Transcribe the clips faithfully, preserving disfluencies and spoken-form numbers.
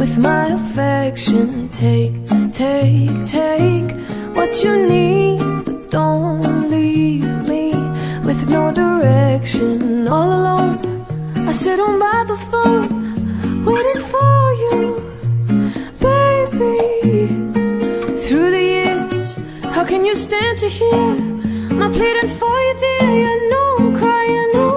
with my affection. Take, take, take what you need, but don't leave me with no direction. All alone, I sit on by the phone, waiting for you, baby. Through the years, how can you stand to hear my pleading for you, dear? You know I'm crying, ooh.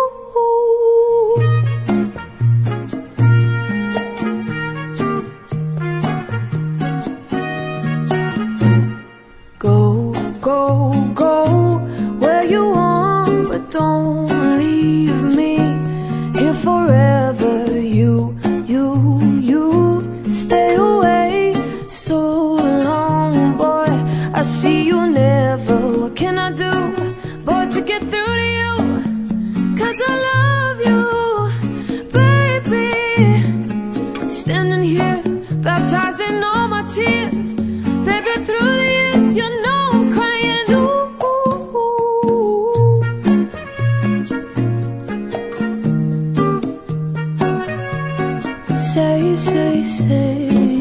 Go, go, go where you want, but don't leave me here forever. You, you, you stay away so long, boy. I see you never. What can I do, boy, to get through to you? 'Cause I love you, baby. Standing here, baptized in all my tears, baby, through the years, you know I'm crying, ooh, ooh, ooh. Say, say, say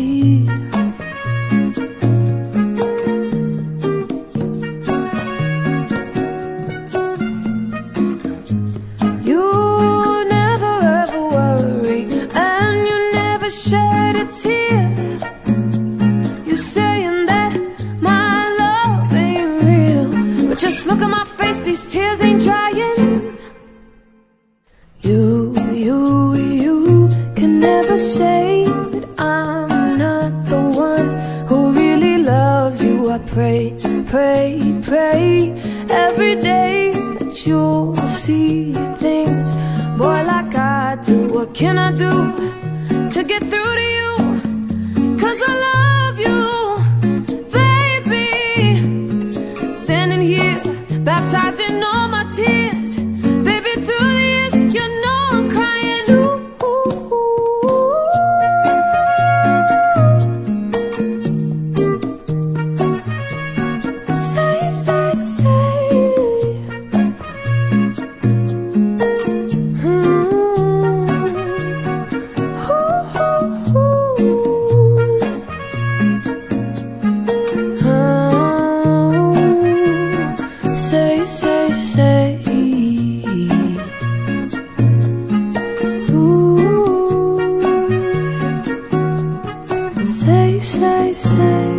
you never ever worry, and you never shed a tear. You're saying that my love ain't real, but just look at my face, these tears ain't drying. You, you, you can never say that I'm not the one who really loves you. I pray, pray, pray every day that you'll see things, boy, like I do. What can I do to get through to you? 'Cause I love you, baby. Standing here, baptized in all my tears, baby, through the years, you know I'm crying, ooh, ooh, ooh. Say, say, say hmm. Ooh, ooh, ooh. Oh. Say, say, say ooh. Say, say, say